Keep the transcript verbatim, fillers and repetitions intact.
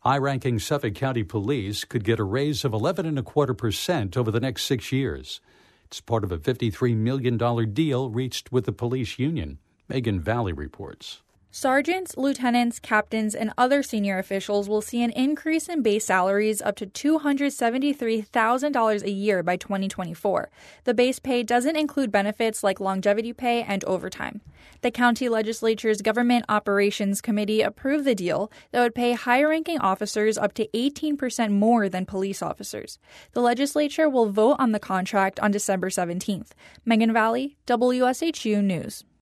High-ranking Suffolk County Police could get a raise of eleven and a quarter percent over the next six years. It's part of a fifty-three million dollars deal reached with the police union. Megan Valley reports. Sergeants, lieutenants, captains, and other senior officials will see an increase in base salaries up to two hundred seventy-three thousand dollars a year by twenty twenty-four. The base pay doesn't include benefits like longevity pay and overtime. The county legislature's Government Operations Committee approved the deal that would pay higher-ranking officers up to eighteen percent more than police officers. The legislature will vote on the contract on December seventeenth. Megan Valley, W S H U News.